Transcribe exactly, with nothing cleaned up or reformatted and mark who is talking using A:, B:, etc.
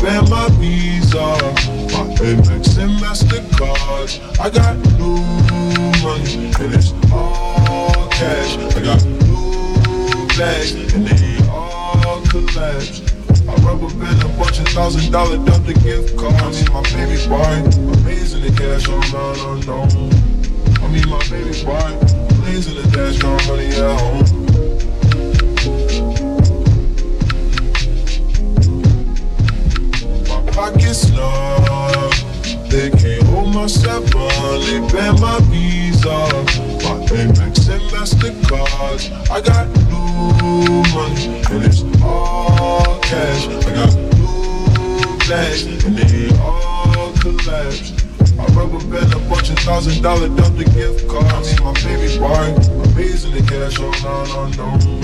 A: and my Visa, my Amex and MasterCard. I got new money and it's all cash. I got new bags and they all collapse. I rubber band a bunch of thousand dollar Delta gift cards. I mean my baby boy, amazing the cash on round unknown. I mean my baby boy, blazing the dash, got money at home. Pockets long, they can't hold my seven. They ban my Visa, my Amex and MasterCards. I got new money and it's all cash. I got new bags and they all collapse. I rubber band a bunch of thousand dollar Delta gift cards. I mean my baby boy, amazing the cash on all unknown.